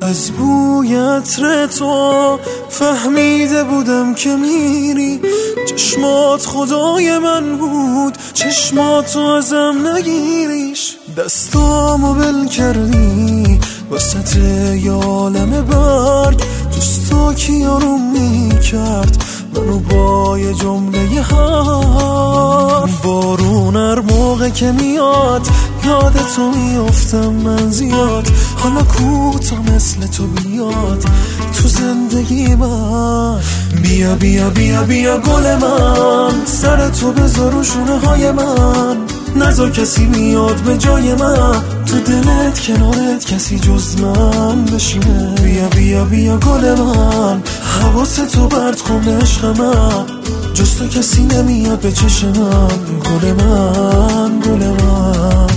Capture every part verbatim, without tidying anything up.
از بوی عطر تو فهمیده بودم که میری. چشمات خدای من بود، چشماتو ازم نگیریش. دستامو بل کردی وسط یه عالم برگ، جز تو کی آروم میکرد منو با یه جمله حرف. بارون هر موقع که میاد یاد تو میافتم من زیاد. حالا کوتا مثل تو بیاد تو زندگی من. بیا بیا بیا بیا گل من، سر تو بذار رو شونه های من. نذار کسی میاد به جای من، تو دلت کنارت کسی جز من بشینه. بیا بیا بیا گل من، حواستو برد کن عشق من. جز تو کسی نمیاد به چش من. گل من گل من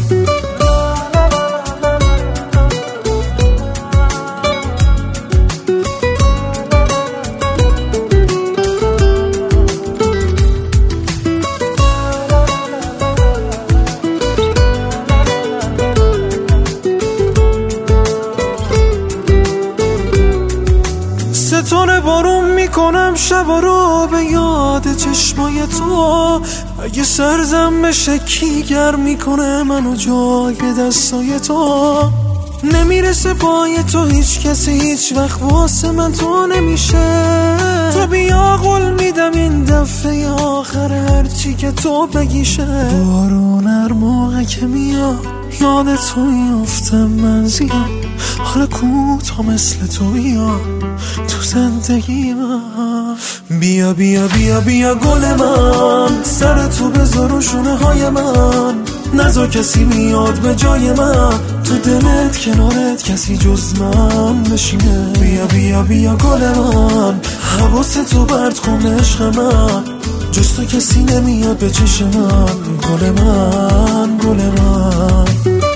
ستاره بارون میکنم شبا رو به یاد چشمای تو. اگه سرزم بشه کی گرم میکنه منو جای دستای تو. نمیرسه پای تو هیچ کسی هیچ وقت واسه من تو نمیشه. تو بیا قول میدم این دفعه آخر هرچی که تو بگیشه. بارون هر موقع که میاد یاد تو میافتم من زیاد. حالا کوتا مثل تو بیا تو زندگی من. بیا بیا بیا بیا گل من، سر تو بذار رو شونه های من. نذار کسی میاد به جای من، تو دلت کنارت کسی جز من بشینه. بیا بیا بیا گل من، حواستو برد کن عشق من. جز تو کسی نمیاد به چش من. گل من گل من